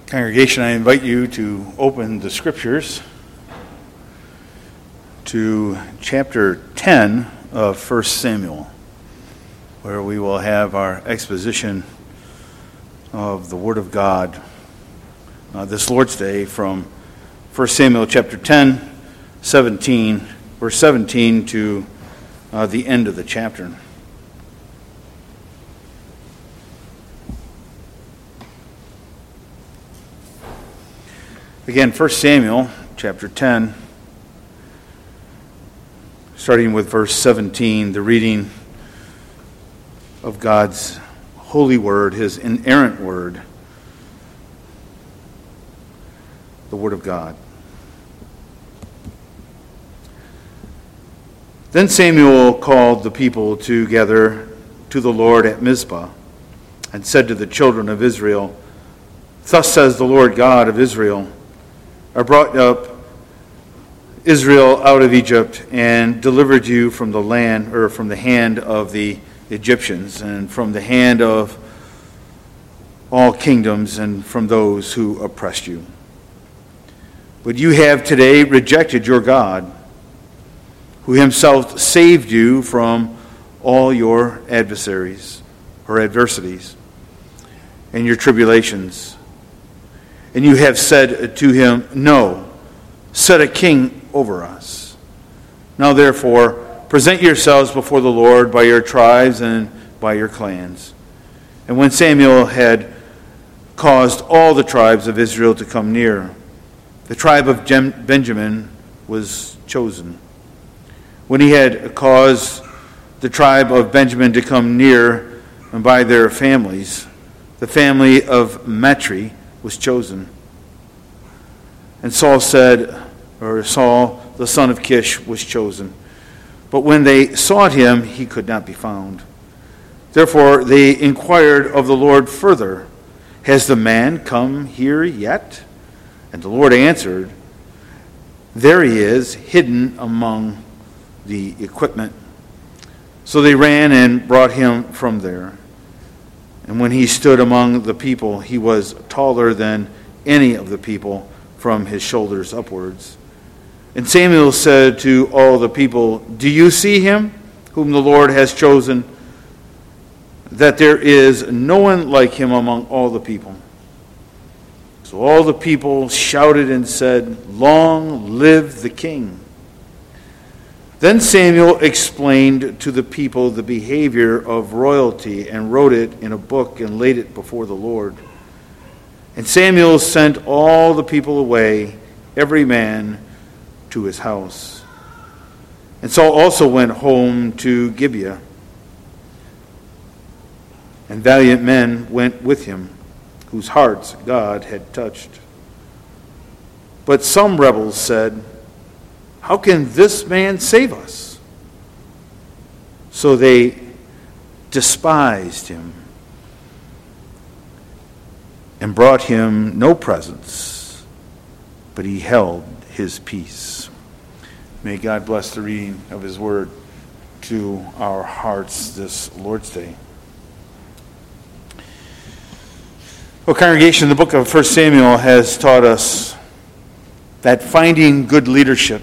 Congregation, I invite you to open the scriptures to chapter 10 of 1 Samuel, where we will have our exposition of the Word of God this Lord's Day from 1 Samuel chapter 10, verse 17 to the end of the chapter. Again, 1 Samuel chapter 10, starting with verse 17, the reading of God's holy word, his inerrant word, the Word of God. Then Samuel called the people together to the Lord at Mizpah and said to the children of Israel, "Thus says the Lord God of Israel, I brought up Israel out of Egypt and delivered you from the land, or from the hand of the Egyptians, and from the hand of all kingdoms, and from those who oppressed you. But you have today rejected your God, who himself saved you from all your adversaries, or adversities, and your tribulations. And you have said to him, No, set a king over us. Now therefore, present yourselves before the Lord by your tribes and by your clans." And when Samuel had caused all the tribes of Israel to come near, the tribe of Benjamin was chosen. When he had caused the tribe of Benjamin to come near and by their families, the family of Matri was chosen. And Saul, the son of Kish, was chosen. But when they sought him, he could not be found. Therefore they inquired of the Lord further, "Has the man come here yet?" And the Lord answered, "There he is, hidden among the equipment." So they ran and brought him from there. And when he stood among the people, he was taller than any of the people from his shoulders upwards. And Samuel said to all the people, "Do you see him, whom the Lord has chosen, that there is no one like him among all the people?" So all the people shouted and said, "Long live the king." Then Samuel explained to the people the behavior of royalty and wrote it in a book and laid it before the Lord. And Samuel sent all the people away, every man to his house. And Saul also went home to Gibeah. And valiant men went with him, whose hearts God had touched. But some rebels said, "How can this man save us?" So they despised him and brought him no presents, but he held his peace. May God bless the reading of his word to our hearts this Lord's Day. Well, congregation, the book of 1 Samuel has taught us that finding good leadership,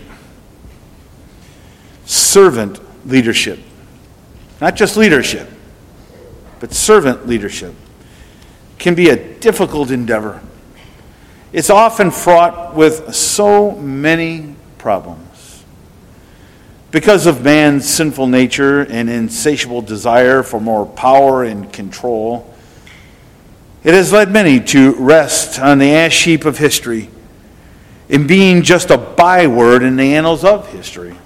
servant leadership, not just leadership, but servant leadership, can be a difficult endeavor. It's often fraught with so many problems. Because of man's sinful nature and insatiable desire for more power and control, it has led many to rest on the ash heap of history in being just a byword in the annals of history.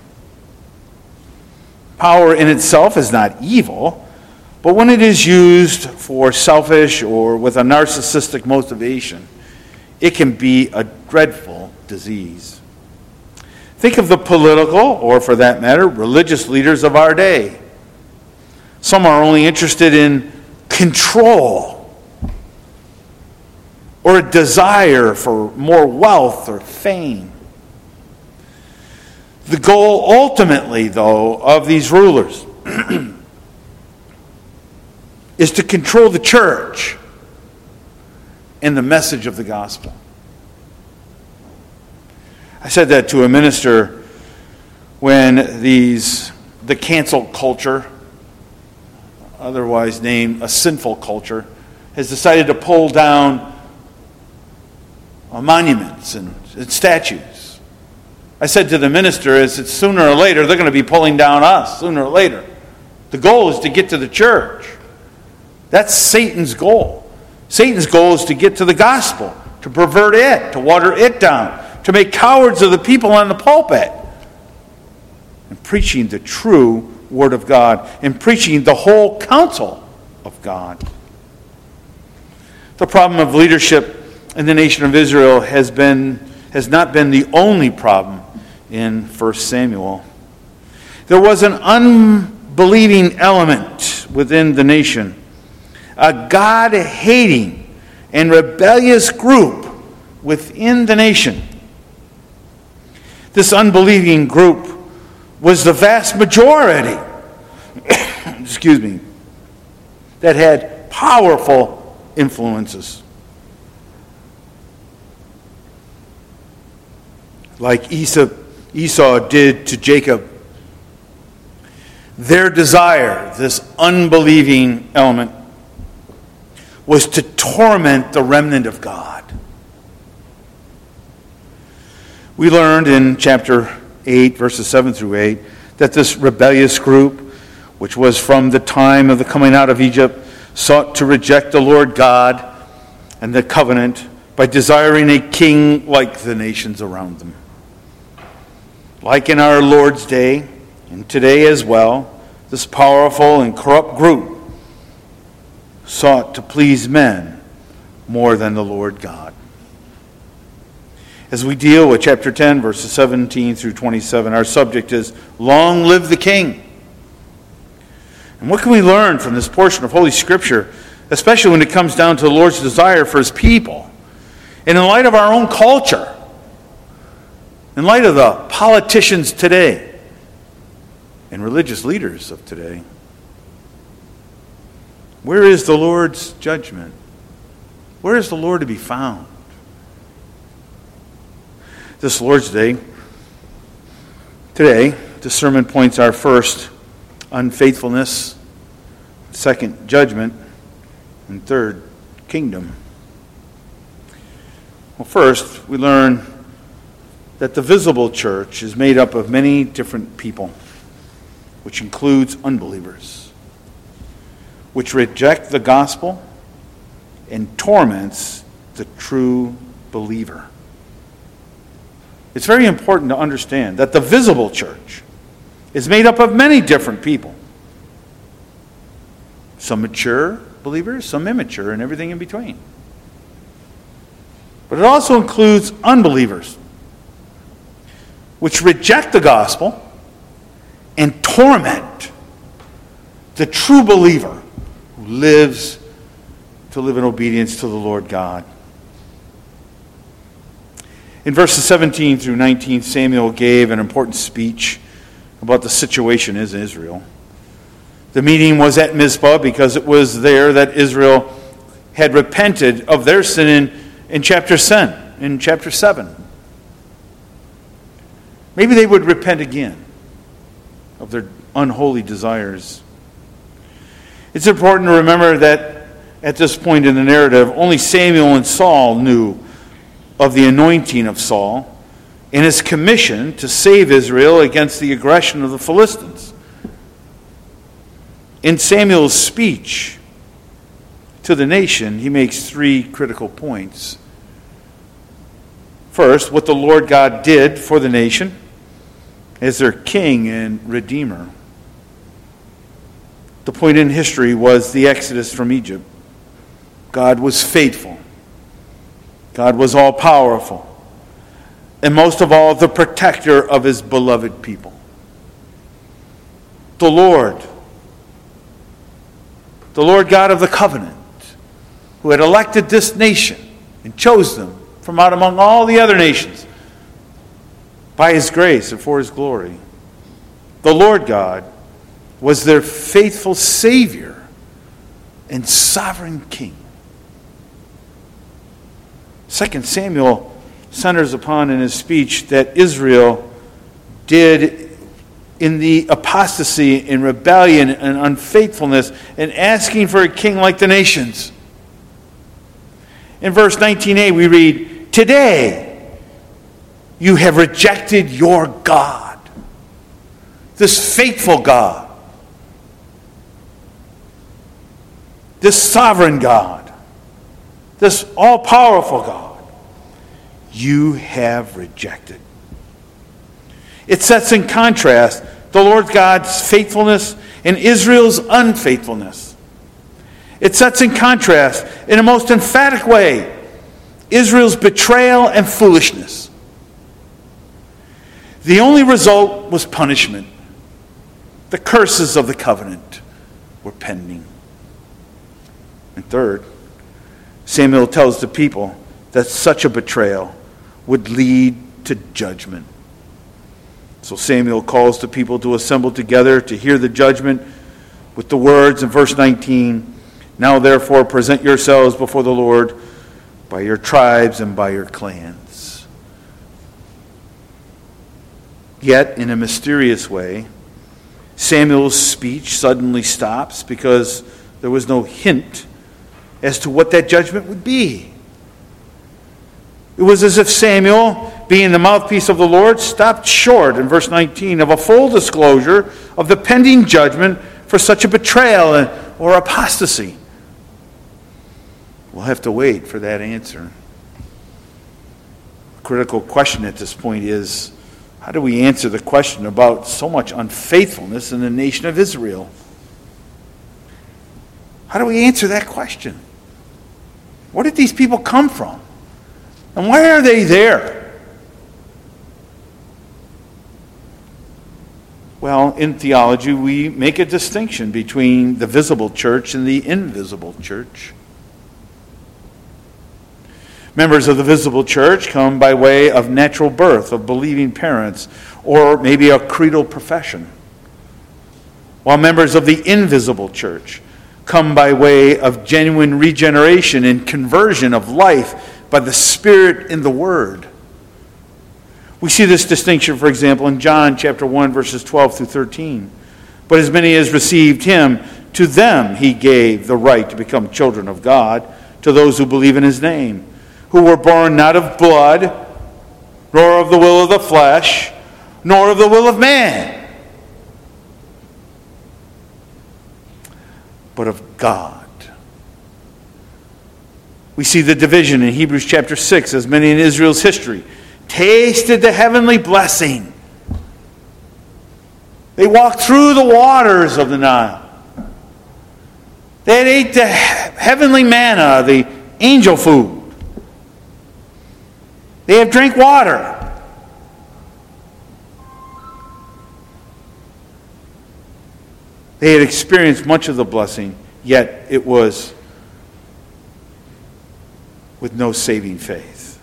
Power in itself is not evil, but when it is used for selfish or with a narcissistic motivation, it can be a dreadful disease. Think of the political, or for that matter, religious leaders of our day. Some are only interested in control or a desire for more wealth or fame. The goal ultimately, though, of these rulers is to control the church and the message of the gospel. I said that to a minister when the cancel culture, otherwise named a sinful culture, has decided to pull down monuments and statues. I said to the minister, is that sooner or later they're going to be pulling down us, sooner or later. The goal is to get to the church. That's Satan's goal. Satan's goal is to get to the gospel, to pervert it, to water it down, to make cowards of the people on the pulpit. And preaching the true Word of God, and preaching the whole counsel of God. The problem of leadership in the nation of Israel has not been the only problem in 1 Samuel. There was an unbelieving element within the nation, a God-hating and rebellious group within the nation. This unbelieving group was the vast majority, that had powerful influences. Like Esau did to Jacob. Their desire, this unbelieving element, was to torment the remnant of God. We learned in chapter 8, verses 7 through 8, that this rebellious group, which was from the time of the coming out of Egypt, sought to reject the Lord God and the covenant by desiring a king like the nations around them. Like in our Lord's day, and today as well, this powerful and corrupt group sought to please men more than the Lord God. As we deal with chapter 10, verses 17 through 27, our subject is, Long Live the King. And what can we learn from this portion of Holy Scripture, especially when it comes down to the Lord's desire for His people? And in light of our own culture, in light of the politicians today, and religious leaders of today, where is the Lord's judgment? Where is the Lord to be found? This Lord's Day, today, the sermon points are first, unfaithfulness, second, judgment, and third, kingdom. Well, first, we learn that the visible church is made up of many different people, which includes unbelievers, which reject the gospel and torments the true believer. It's very important to understand that the visible church is made up of many different people. Some mature believers, some immature, and everything in between. But it also includes unbelievers, which reject the gospel and torment the true believer who lives to live in obedience to the Lord God. In verses 17 through 19, Samuel gave an important speech about the situation in Israel. The meeting was at Mizpah because it was there that Israel had repented of their sin in chapter 7. Maybe they would repent again of their unholy desires. It's important to remember that at this point in the narrative, only Samuel and Saul knew of the anointing of Saul and his commission to save Israel against the aggression of the Philistines. In Samuel's speech to the nation, he makes three critical points. First, what the Lord God did for the nation as their king and redeemer. The point in history was the exodus from Egypt. God was faithful. God was all-powerful. And most of all, the protector of His beloved people. The Lord God of the covenant, who had elected this nation and chose them from out among all the other nations by His grace and for His glory. The Lord God was their faithful Savior and sovereign King. 2 Samuel centers upon in his speech that Israel did in the apostasy, in rebellion and unfaithfulness, and asking for a king like the nations. In verse 19a we read, "Today you have rejected your God," this faithful God, this sovereign God, this all-powerful God. You have rejected. It sets in contrast the Lord God's faithfulness and Israel's unfaithfulness. It sets in contrast, in a most emphatic way, Israel's betrayal and foolishness. The only result was punishment. The curses of the covenant were pending. And third, Samuel tells the people that such a betrayal would lead to judgment. So Samuel calls the people to assemble together to hear the judgment with the words in verse 19, "Now therefore present yourselves before the Lord by your tribes and by your clans." Yet, in a mysterious way, Samuel's speech suddenly stops because there was no hint as to what that judgment would be. It was as if Samuel, being the mouthpiece of the Lord, stopped short in verse 19 of a full disclosure of the pending judgment for such a betrayal or apostasy. We'll have to wait for that answer. The critical question at this point is, how do we answer the question about so much unfaithfulness in the nation of Israel? How do we answer that question? Where did these people come from? And why are they there? Well, in theology, we make a distinction between the visible church and the invisible church. Members of the visible church come by way of natural birth, of believing parents, or maybe a creedal profession. While members of the invisible church come by way of genuine regeneration and conversion of life by the Spirit in the Word. We see this distinction, for example, in John chapter 1, verses 12 through 13. "But as many as received him, to them he gave the right to become children of God, to those who believe in his name, who were born not of blood, nor of the will of the flesh, nor of the will of man, but of God." We see the division in Hebrews chapter 6, as many in Israel's history tasted the heavenly blessing. They walked through the waters of the Nile. They had ate the heavenly manna, the angel food. They have drank water. They had experienced much of the blessing, yet it was with no saving faith.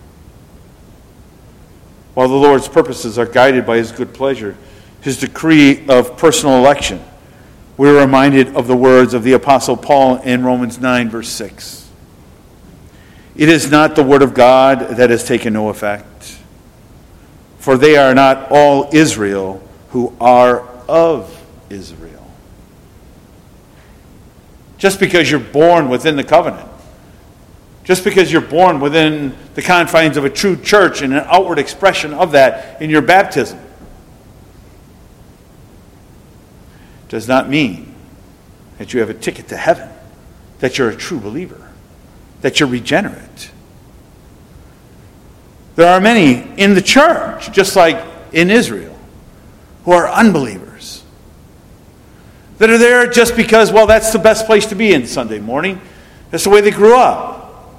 While the Lord's purposes are guided by his good pleasure, his decree of personal election, we're reminded of the words of the Apostle Paul in Romans 9, verse 6. "It is not the word of God that has taken no effect, for they are not all Israel who are of Israel." Just because you're born within the covenant, just because you're born within the confines of a true church and an outward expression of that in your baptism, does not mean that you have a ticket to heaven, that you're a true believer, that you're regenerate. There are many in the church, just like in Israel, who are unbelievers, that are there just because, well, that's the best place to be in Sunday morning. That's the way they grew up.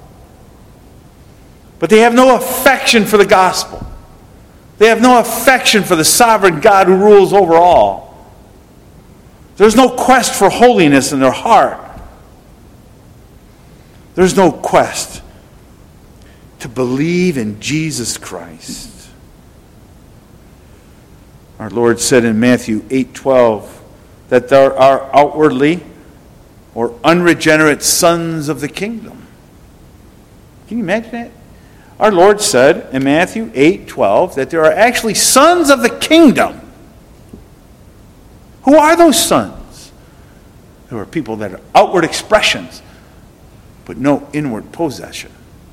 But they have no affection for the gospel. They have no affection for the sovereign God who rules over all. There's no quest for holiness in their heart. There's no quest to believe in Jesus Christ. Our Lord said in Matthew 8:12 that there are outwardly or unregenerate sons of the kingdom. Can you imagine that? Our Lord said in Matthew 8:12 that there are actually sons of the kingdom. Who are those sons? There are people that are outward expressions, but no inward possession.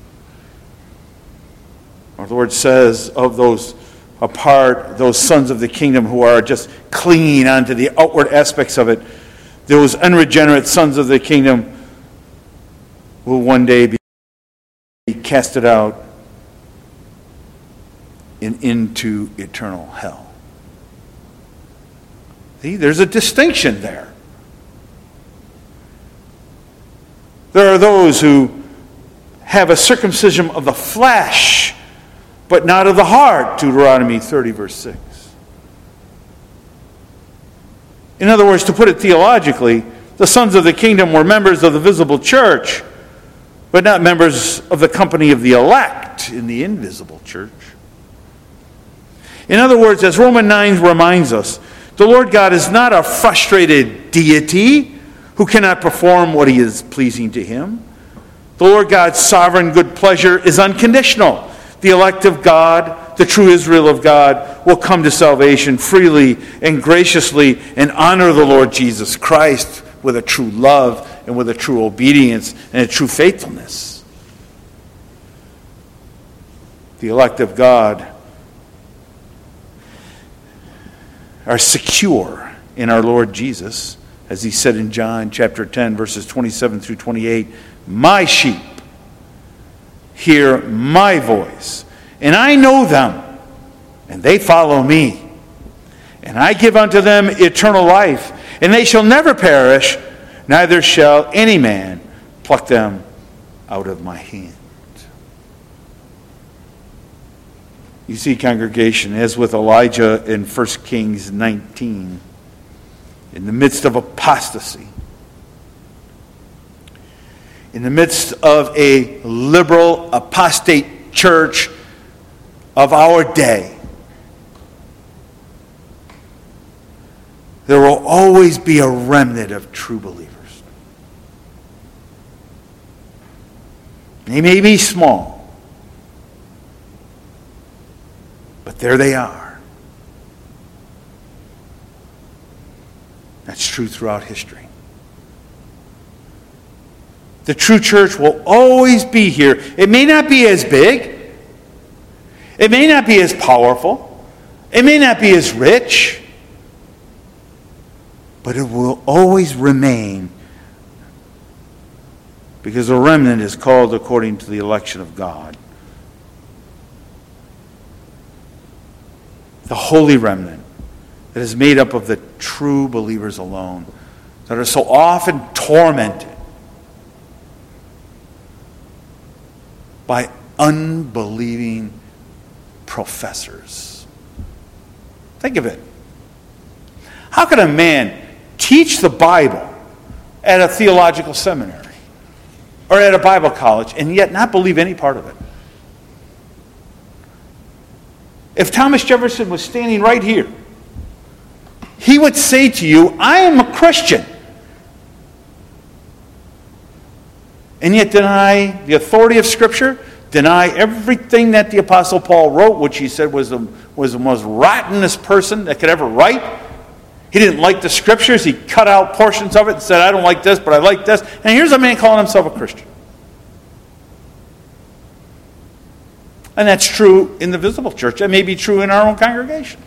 Our Lord says of those sons of the kingdom who are just clinging onto the outward aspects of it, those unregenerate sons of the kingdom will one day be casted out and into eternal hell. See, there's a distinction there. There are those who have a circumcision of the flesh, but not of the heart, Deuteronomy 30, verse 6. In other words, to put it theologically, the sons of the kingdom were members of the visible church, but not members of the company of the elect in the invisible church. In other words, as Romans 9 reminds us, the Lord God is not a frustrated deity who cannot perform what he is pleasing to him. The Lord God's sovereign good pleasure is unconditional. The elect of God, the true Israel of God, will come to salvation freely and graciously and honor the Lord Jesus Christ with a true love and with a true obedience and a true faithfulness. The elect of God are secure in our Lord Jesus, as he said in John chapter 10, verses 27 through 28, "My sheep hear my voice, and I know them, and they follow me. And I give unto them eternal life, and they shall never perish, neither shall any man pluck them out of my hand." You see, congregation, as with Elijah in 1 Kings 19, in the midst of apostasy, in the midst of a liberal apostate church of our day, there will always be a remnant of true believers. They may be small, but there they are. That's true throughout history. The true church will always be here. It may not be as big. It may not be as powerful. It may not be as rich. But it will always remain, because the remnant is called according to the election of God. The holy remnant that is made up of the true believers alone, that are so often tormented by unbelieving professors. Think of it. How can a man teach the Bible at a theological seminary or at a Bible college and yet not believe any part of it? If Thomas Jefferson was standing right here, he would say to you, "I am a Christian," and yet deny the authority of Scripture, deny everything that the Apostle Paul wrote, which he said was the most rottenest person that could ever write. He didn't like the Scriptures. He cut out portions of it and said, "I don't like this, but I like this." And here's a man calling himself a Christian. And that's true in the visible church. That may be true in our own congregation,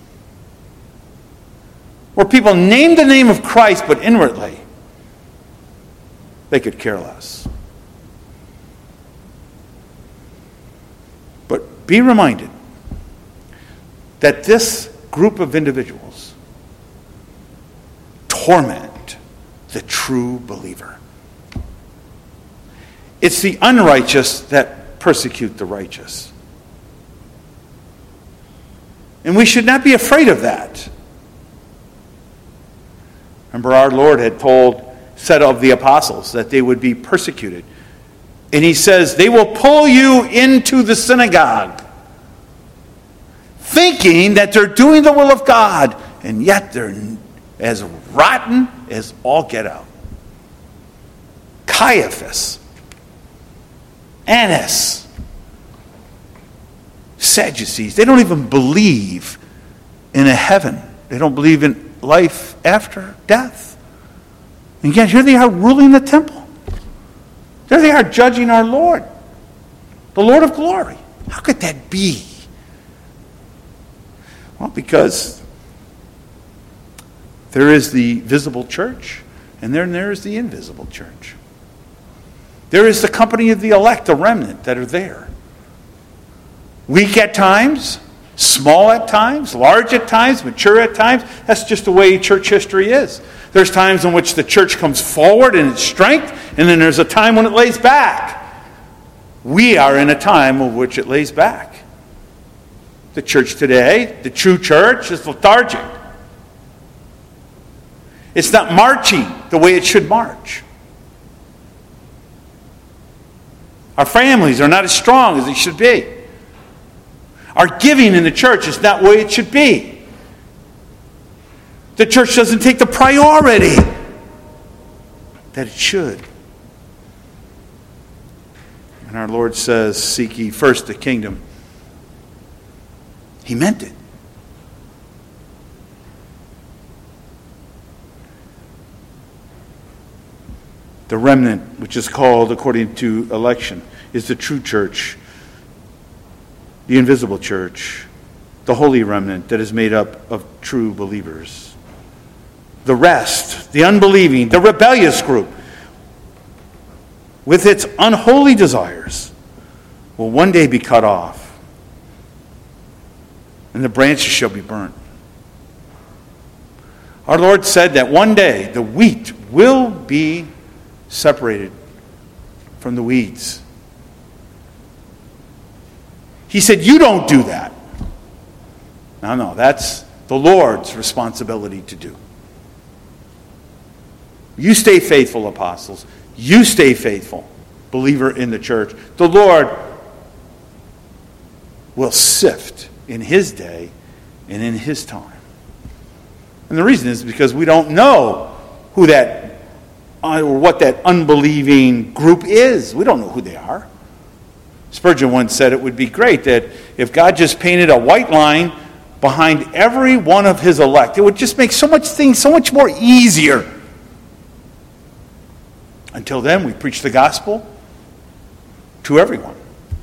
where people name the name of Christ, but inwardly they could care less. But be reminded that this group of individuals torment the true believer. It's the unrighteous that persecute the righteous. And we should not be afraid of that. Remember, our Lord had said of the apostles that they would be persecuted. And he says, "They will pull you into the synagogue, thinking that they're doing the will of God, and yet they're as rotten as all get out." Caiaphas, Annas, Sadducees. They don't even believe in a heaven. They don't believe in life after death. And yet here they are ruling the temple. There they are judging our Lord, the Lord of glory. How could that be? Well, because there is the visible church, and then there is the invisible church. There is the company of the elect, the remnant that are there. Weak at times, small at times, large at times, mature at times. That's just the way church history is. There's times in which the church comes forward in its strength, and then there's a time when it lays back. We are in a time of which it lays back. The church today, the true church, is lethargic. It's not marching the way it should march. Our families are not as strong as they should be. Our giving in the church is not the way it should be. The church doesn't take the priority that it should. And our Lord says, seek ye first the kingdom. He meant it. The remnant, which is called, according to election, is the true church, the invisible church, the holy remnant that is made up of true believers. The rest, the unbelieving, the rebellious group, with its unholy desires, will one day be cut off, and the branches shall be burnt. Our Lord said that one day the wheat will be separated from the weeds. He said, you don't do that. No, that's the Lord's responsibility to do. You stay faithful, apostles. You stay faithful, believer in the church. The Lord will sift in His day and in His time. And the reason is because we don't know who that or what that unbelieving group is. We don't know who they are. Spurgeon once said it would be great that if God just painted a white line behind every one of His elect, it would just make so much more easier. Until then, we preach the gospel to everyone,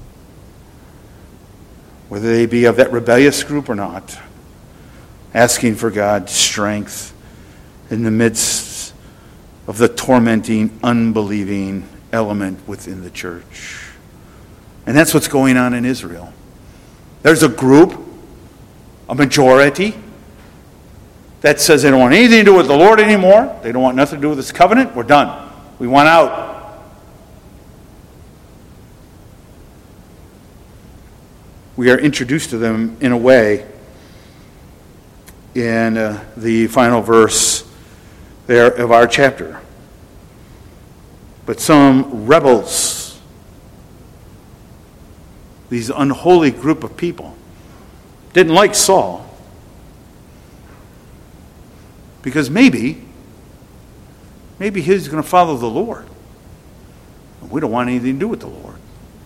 whether they be of that rebellious group or not, asking for God's strength in the midst of the tormenting, unbelieving element within the church. And that's what's going on in Israel. There's a group, a majority, that says they don't want anything to do with the Lord anymore. They don't want nothing to do with His covenant. We're done. We want out. We are introduced to them in a way in the final verse there of our chapter. But some rebels, these unholy group of people, didn't like Saul because maybe he's going to follow the Lord. We don't want anything to do with the Lord.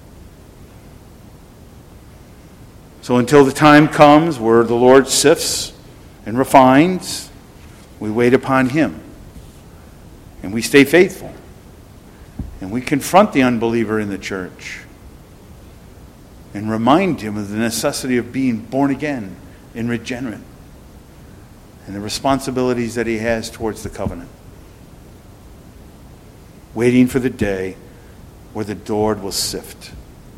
So until the time comes where the Lord sifts and refines, we wait upon Him. And we stay faithful. And we confront the unbeliever in the church and remind him of the necessity of being born again and regenerate and the responsibilities that he has towards the covenant. Waiting for the day where the Lord will sift.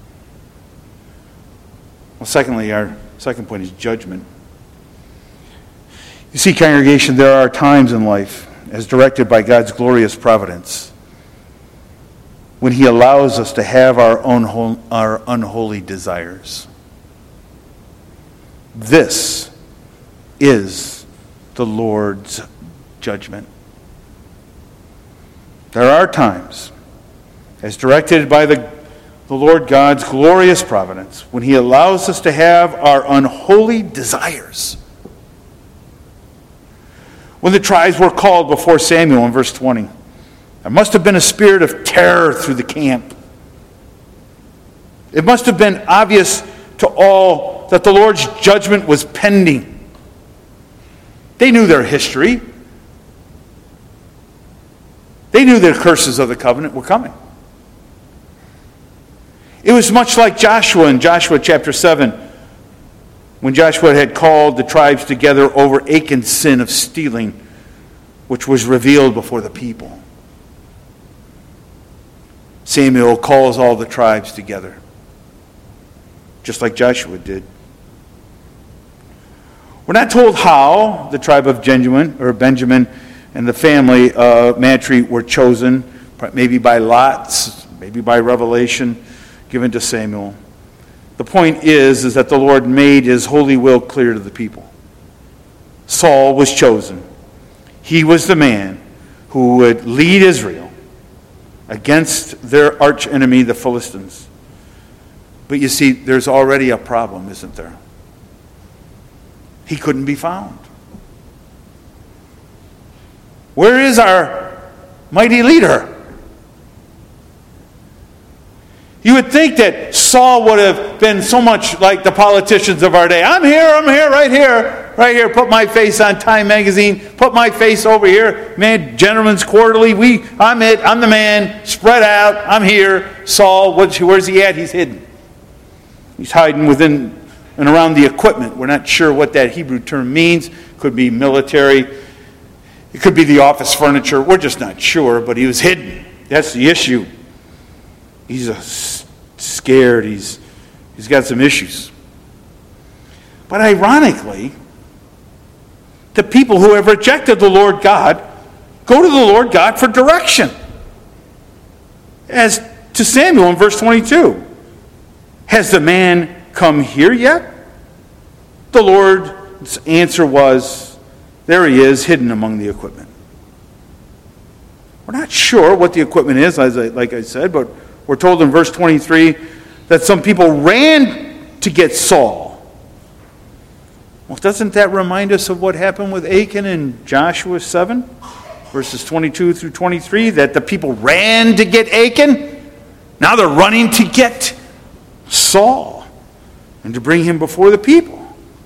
Well, secondly, our second point is judgment. You see, congregation, there are times in life, as directed by God's glorious providence, when He allows us to have our unholy desires. This is the Lord's judgment. There are times, as directed by the Lord God's glorious providence, when He allows us to have our unholy desires. When the tribes were called before Samuel in verse 20, there must have been a spirit of terror through the camp. It must have been obvious to all that the Lord's judgment was pending. They knew their history. They knew the curses of the covenant were coming. It was much like Joshua in Joshua chapter 7, when Joshua had called the tribes together over Achan's sin of stealing, which was revealed before the people. Samuel calls all the tribes together, just like Joshua did. We're not told how the tribe of Benjamin and the family of Matri were chosen, maybe by lots, maybe by revelation given to Samuel. The point is that the Lord made his holy will clear to the people. Saul was chosen. He was the man who would lead Israel against their archenemy, the Philistines. But you see, there's already a problem, isn't there? He couldn't be found. Where is our mighty leader? You would think that Saul would have been so much like the politicians of our day. I'm here, right here. Put my face on Time magazine. Put my face over here. Man, Gentleman's Quarterly. I'm it. I'm the man. Spread out. I'm here. Saul, where's he at? He's hidden. He's hiding within and around the equipment. We're not sure what that Hebrew term means. Could be military. It could be the office furniture. We're just not sure, but he was hidden. That's the issue. He's scared. He's got some issues. But ironically, the people who have rejected the Lord God go to the Lord God for direction. As to Samuel in verse 22. Has the man come here yet? The Lord's answer was, there he is, hidden among the equipment. We're not sure what the equipment is, like I said, but we're told in verse 23 that some people ran to get Saul. Well, doesn't that remind us of what happened with Achan in Joshua 7, verses 22 through 23, that the people ran to get Achan? Now they're running to get Saul and to bring him before the people.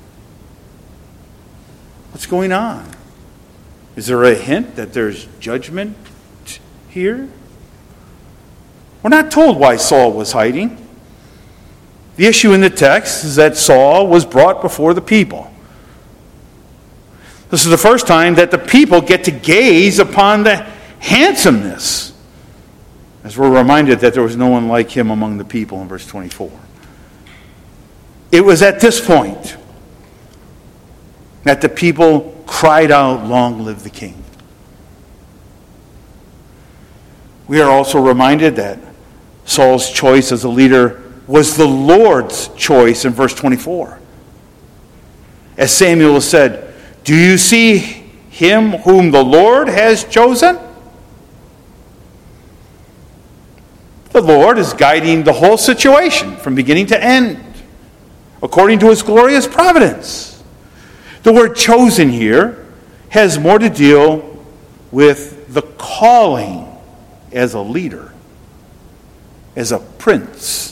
What's going on? Is there a hint that there's judgment here? We're not told why Saul was hiding. The issue in the text is that Saul was brought before the people. This is the first time that the people get to gaze upon the handsomeness, as we're reminded that there was no one like him among the people in verse 24. It was at this point that the people cried out, "Long live the king." We are also reminded that Saul's choice as a leader was the Lord's choice in verse 24. As Samuel said, "Do you see him whom the Lord has chosen?" The Lord is guiding the whole situation from beginning to end, according to his glorious providence. The word chosen here has more to deal with the calling as a leader, as a prince.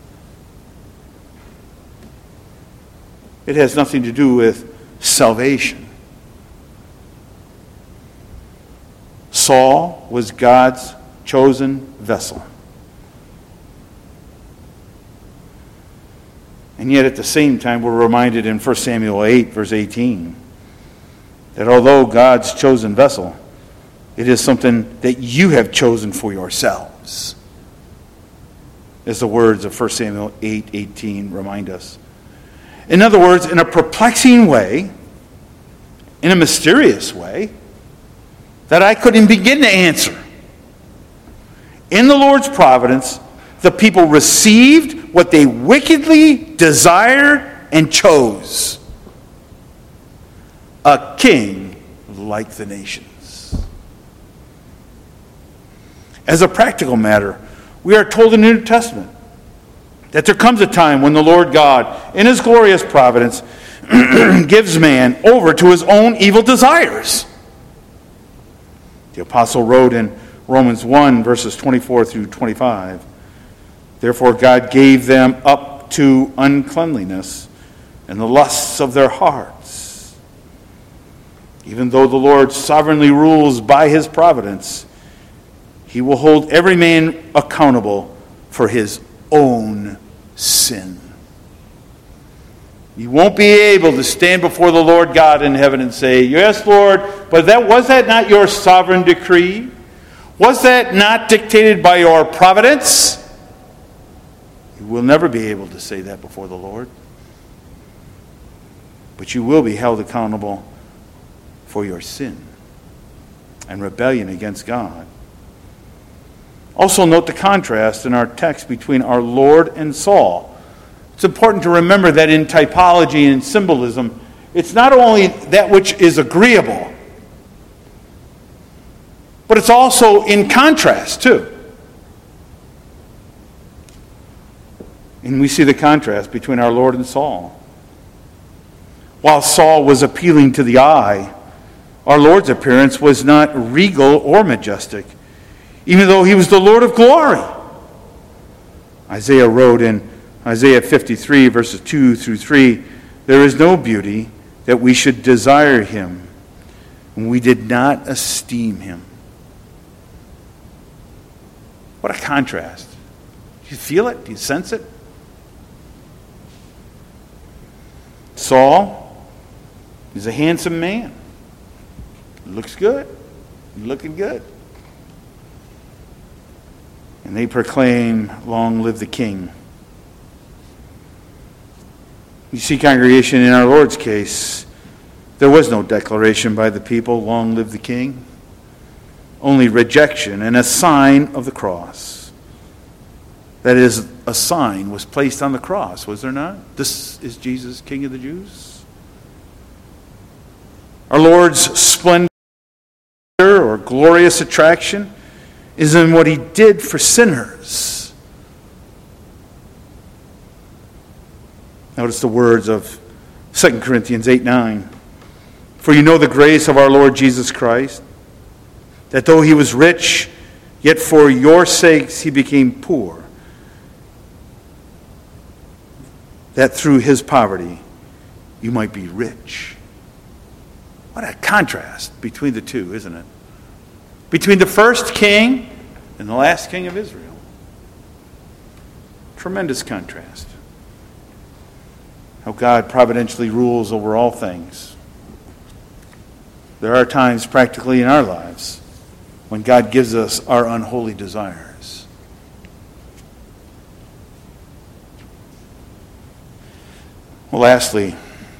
It has nothing to do with salvation. Saul was God's chosen vessel. And yet at the same time, we're reminded in 1 Samuel 8, verse 18, that although God's chosen vessel, it is something that you have chosen for yourselves. As the words of 1 Samuel 8:18 remind us. In other words, in a perplexing way, in a mysterious way, that I couldn't begin to answer. In the Lord's providence, the people received what they wickedly desired and chose: a king like the nations. As a practical matter, we are told in the New Testament that there comes a time when the Lord God, in his glorious providence, gives man over to his own evil desires. The apostle wrote in Romans 1, verses 24 through 25, "Therefore God gave them up to uncleanliness and the lusts of their hearts. Even though the Lord sovereignly rules by his providence, he will hold every man accountable for his own sin. You won't be able to stand before the Lord God in heaven and say, "Yes, Lord, but was that not your sovereign decree? Was that not dictated by your providence?" You will never be able to say that before the Lord. But you will be held accountable for your sin and rebellion against God. Also note the contrast in our text between our Lord and Saul. It's important to remember that in typology and symbolism, it's not only that which is agreeable, but it's also in contrast too. And we see the contrast between our Lord and Saul. While Saul was appealing to the eye, our Lord's appearance was not regal or majestic, even though he was the Lord of glory. Isaiah wrote in Isaiah 53, verses 2 through 3, "There is no beauty that we should desire him, and we did not esteem him." What a contrast. Do you feel it? Do you sense it? Saul is a handsome man. Looks good. Looking good. And they proclaim, "Long live the king." You see, congregation, in our Lord's case, there was no declaration by the people, "Long live the king." Only rejection and a sign of the cross. That is, a sign was placed on the cross, was there not? "This is Jesus, King of the Jews." Our Lord's splendor or glorious attraction is in what he did for sinners. Notice the words of 2 Corinthians 8:9. "For you know the grace of our Lord Jesus Christ, that though he was rich, yet for your sakes he became poor, that through his poverty you might be rich." What a contrast between the two, isn't it? Between the first king and the last king of Israel. Tremendous contrast. How God providentially rules over all things. There are times practically in our lives when God gives us our unholy desires. Well, lastly,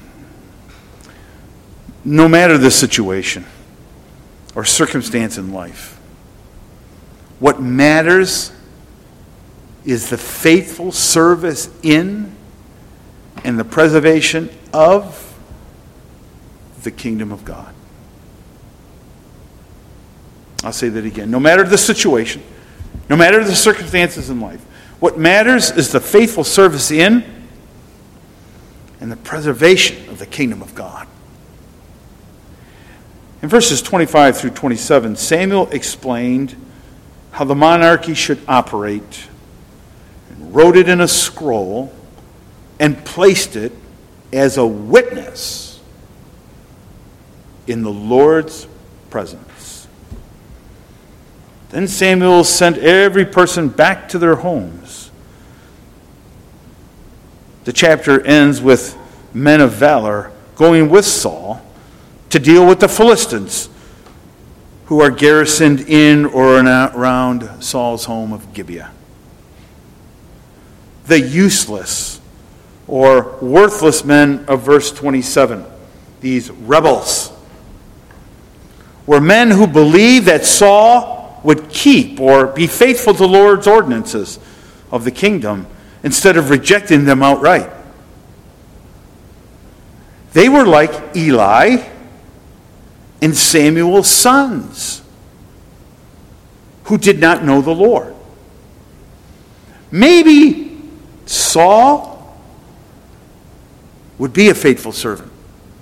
no matter the situation or circumstance in life, what matters is the faithful service in and the preservation of the kingdom of God. I'll say that again. No matter the situation, no matter the circumstances in life, what matters is the faithful service in and the preservation of the kingdom of God. In verses 25 through 27, Samuel explained how the monarchy should operate and wrote it in a scroll and placed it as a witness in the Lord's presence. Then Samuel sent every person back to their homes. The chapter ends with men of valor going with Saul to deal with the Philistines who are garrisoned in or around Saul's home of Gibeah. The useless or worthless men of verse 27, these rebels, were men who believed that Saul would keep or be faithful to the Lord's ordinances of the kingdom instead of rejecting them outright. They were like Eli and Samuel's sons, who did not know the Lord. Maybe Saul would be a faithful servant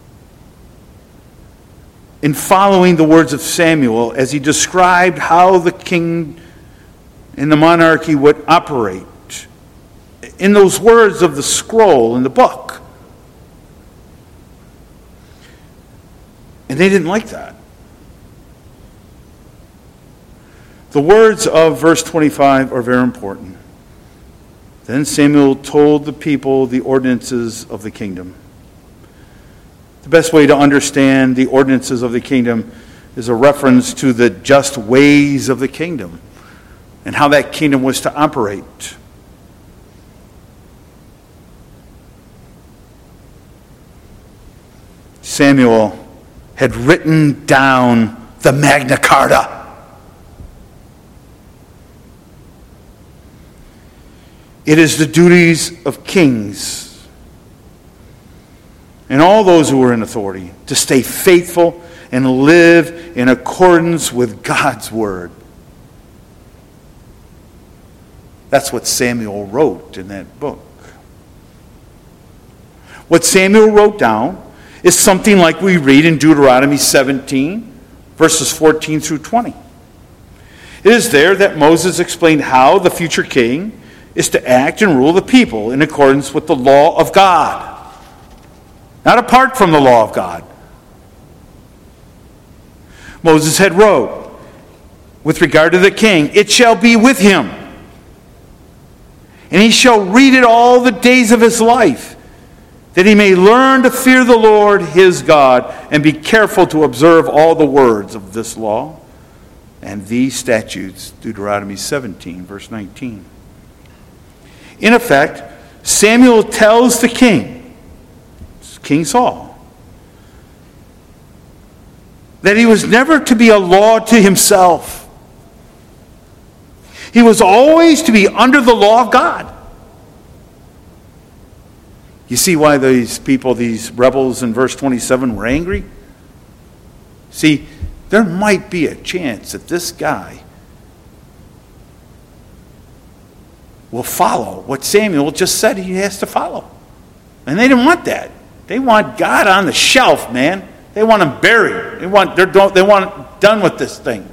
in following the words of Samuel as he described how the king and the monarchy would operate in those words of the scroll in the book. And they didn't like that. The words of verse 25 are very important. Then Samuel told the people the ordinances of the kingdom. The best way to understand the ordinances of the kingdom is a reference to the just ways of the kingdom and how that kingdom was to operate. Samuel had written down the Magna Carta. It is the duties of kings and all those who are in authority to stay faithful and live in accordance with God's word. That's what Samuel wrote in that book. What Samuel wrote down is something like we read in Deuteronomy 17, verses 14 through 20. It is there that Moses explained how the future king is to act and rule the people in accordance with the law of God. Not apart from the law of God. Moses had wrote, with regard to the king, "It shall be with him, and he shall read it all the days of his life, that he may learn to fear the Lord his God, and be careful to observe all the words of this law and these statutes." Deuteronomy 17, verse 19. In effect, Samuel tells the king, King Saul, that he was never to be a law to himself. He was always to be under the law of God. You see why these people, these rebels in verse 27 were angry? See, there might be a chance that this guy will follow what Samuel just said he has to follow. And they didn't want that. They want God on the shelf, man. They want him buried. They want it done with this thing.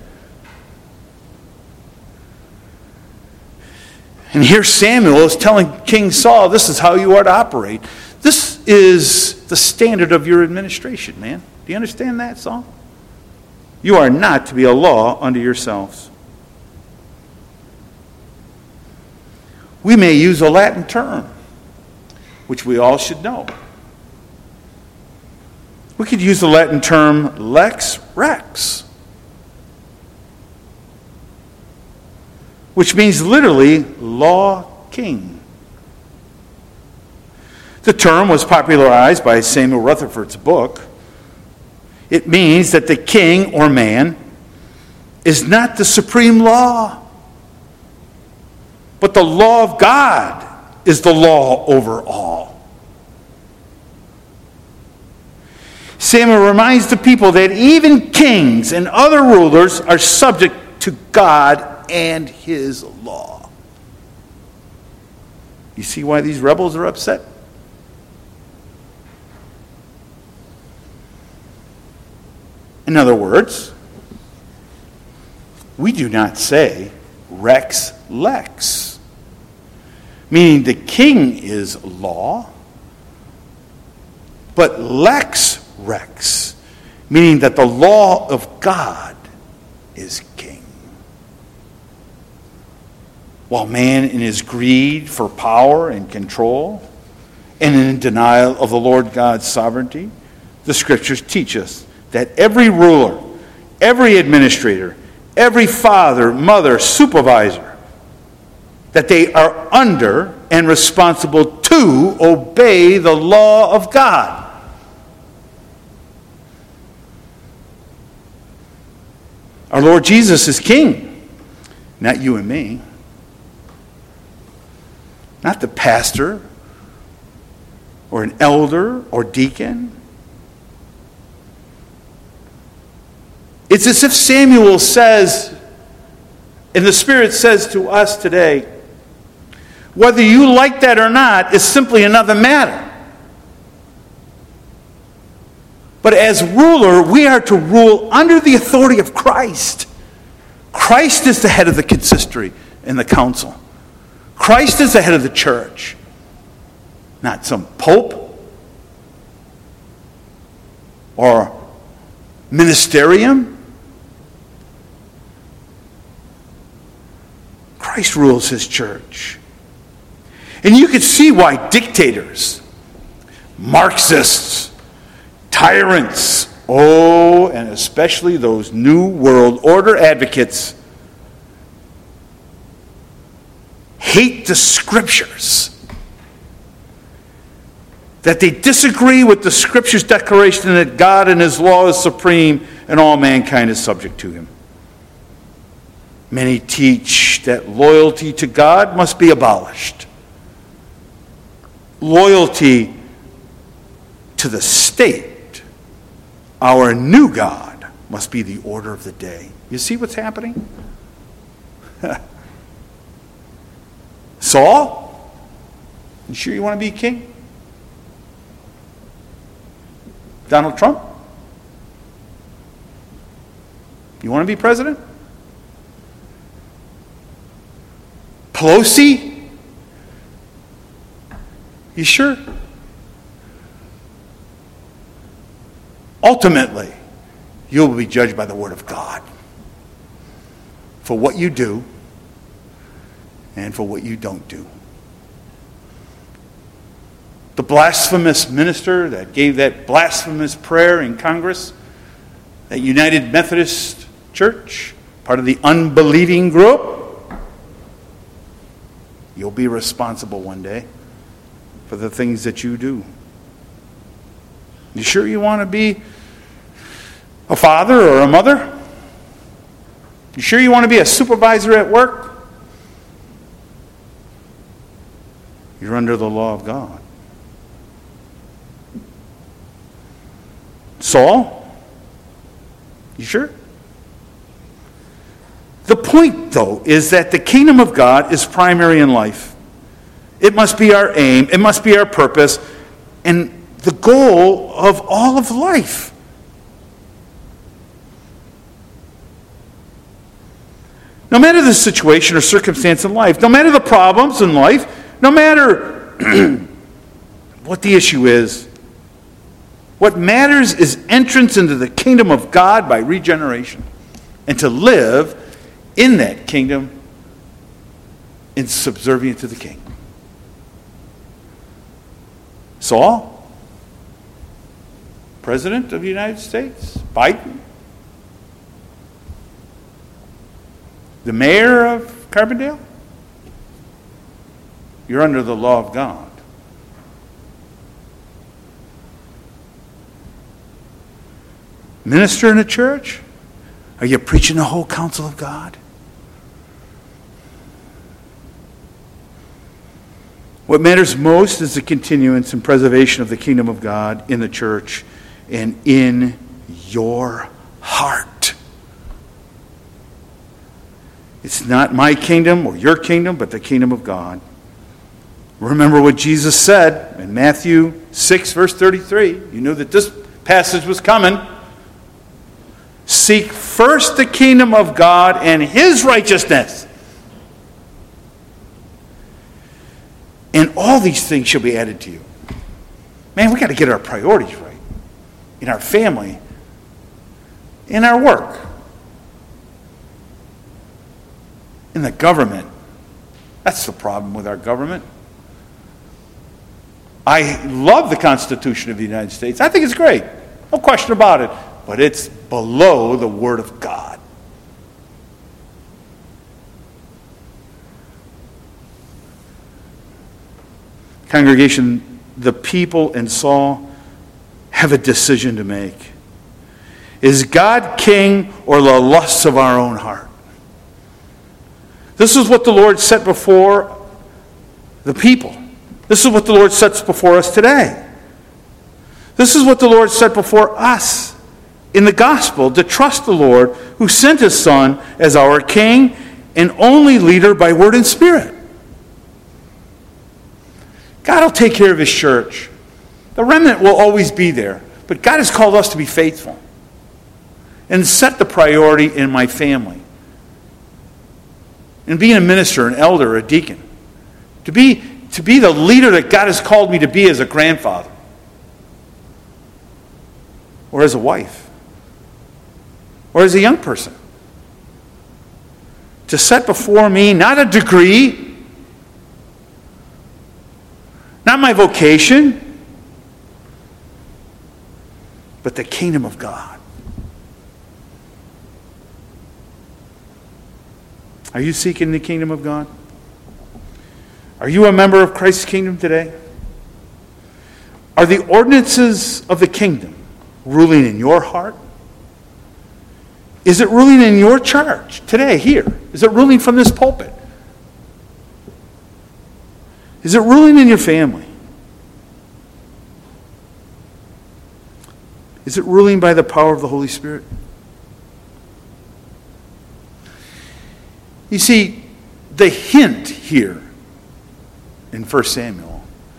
And here Samuel is telling King Saul, this is how you are to operate. This is the standard of your administration, man. Do you understand that, Saul? You are not to be a law unto yourselves. We may use a Latin term, which we all should know. We could use the Latin term lex rex, which means literally law king. The term was popularized by Samuel Rutherford's book. It means that the king or man is not the supreme law, but the law of God is the law over all. Samuel reminds the people that even kings and other rulers are subject to God and his law. You see why these rebels are upset? In other words, we do not say rex lex, meaning the king is law, but lex rex, meaning that the law of God is king. While man in his greed for power and control and in denial of the Lord God's sovereignty, the scriptures teach us that every ruler, every administrator, every father, mother, supervisor, that they are under and responsible to obey the law of God. Our Lord Jesus is king, not you and me. Not the pastor or an elder or deacon. It's as if Samuel says, and the Spirit says to us today, whether you like that or not is simply another matter. But as ruler, we are to rule under the authority of Christ. Christ is the head of the consistory and the council. Christ is the head of the church, not some pope or ministerium. Christ rules his church. And you can see why dictators, Marxists, tyrants, and especially those New World Order advocates hate the Scriptures. That they disagree with the Scriptures' declaration that God and his law is supreme and all mankind is subject to him. Many teach that loyalty to God must be abolished. Loyalty to the state, our new God, must be the order of the day. You see what's happening? Saul, you sure you want to be king? Donald Trump, you want to be president? Pelosi, you sure? Ultimately, you will be judged by the Word of God for what you do and for what you don't do. The blasphemous minister that gave that blasphemous prayer in Congress, that United Methodist Church, part of the unbelieving group, you'll be responsible one day for the things that you do. You sure you want to be a father or a mother? You sure you want to be a supervisor at work? You're under the law of God. Saul? You sure? The point, though, is that the kingdom of God is primary in life. It must be our aim. It must be our purpose. And the goal of all of life. No matter the situation or circumstance in life, no matter the problems in life, no matter what the issue is, what matters is entrance into the kingdom of God by regeneration, and to live in that kingdom in subservient to the king. Saul, President of the United States, Biden, the mayor of Carbondale, you're under the law of God. Minister in a church, are you preaching the whole counsel of God? What matters most is the continuance and preservation of the kingdom of God in the church and in your heart. It's not my kingdom or your kingdom, but the kingdom of God. Remember what Jesus said in Matthew 6, verse 33. You knew that this passage was coming. Seek first the kingdom of God and his righteousness, and all these things shall be added to you. Man, we got to get our priorities right in our family, in our work, in the government. That's the problem with our government. I love the Constitution of the United States. I think it's great. No question about it. But it's below the Word of God. Congregation, the people and Saul have a decision to make. Is God king or the lusts of our own heart? This is what the Lord set before the people. This is what the Lord sets before us today. This is what the Lord set before us in the gospel, to trust the Lord who sent his Son as our King and only leader by word and spirit. God will take care of his church. The remnant will always be there. But God has called us to be faithful and set the priority in my family. And being a minister, an elder, a deacon. To be the leader that God has called me to be as a grandfather. Or as a wife. or as a young person, to set before me not a degree, not my vocation, but the kingdom of God. Are you seeking the kingdom of God? Are you a member of Christ's kingdom today? Are the ordinances of the kingdom ruling in your heart? Is it ruling in your church today, here? Is it ruling from this pulpit? Is it ruling in your family? Is it ruling by the power of the Holy Spirit? You see, the hint here in 1 Samuel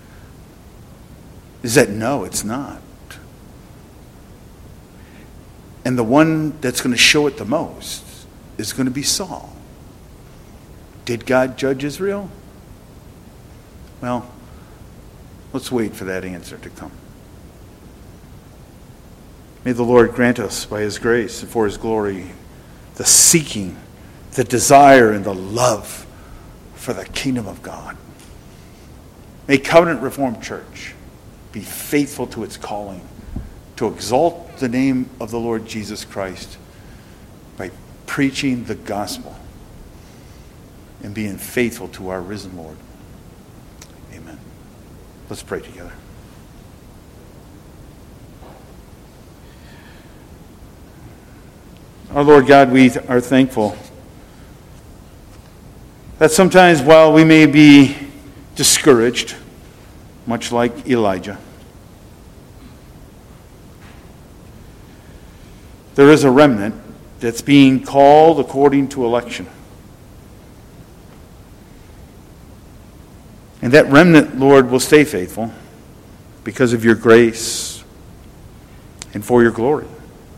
is that no, it's not. And the one that's going to show it the most is going to be Saul. Did God judge Israel? Well, let's wait for that answer to come. May the Lord grant us by His grace and for His glory the seeking, the desire, and the love for the kingdom of God. May Covenant Reformed Church be faithful to its calling to exalt the name of the Lord Jesus Christ by preaching the gospel and being faithful to our risen Lord. Amen. Let's pray together. Our Lord God, we are thankful that sometimes while we may be discouraged, much like Elijah, there is a remnant that's being called according to election. And that remnant, Lord, will stay faithful because of your grace and for your glory.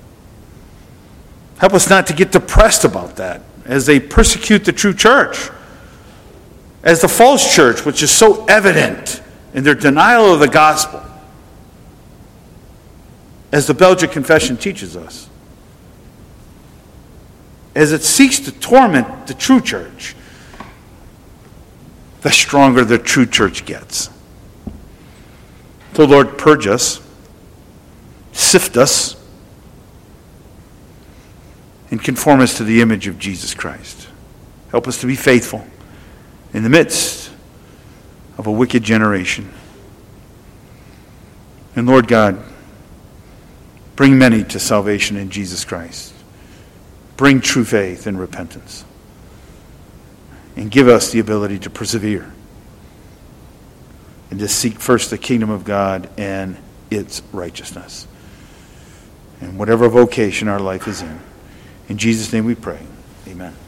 Help us not to get depressed about that as they persecute the true church, as the false church, which is so evident in their denial of the gospel, as the Belgic Confession teaches us, as it seeks to torment the true church, the stronger the true church gets. So, Lord, purge us, sift us, and conform us to the image of Jesus Christ. Help us to be faithful in the midst of a wicked generation. And Lord God, bring many to salvation in Jesus Christ. Bring true faith and repentance. And give us the ability to persevere and to seek first the kingdom of God and its righteousness. And whatever vocation our life is in. In Jesus' name we pray. Amen.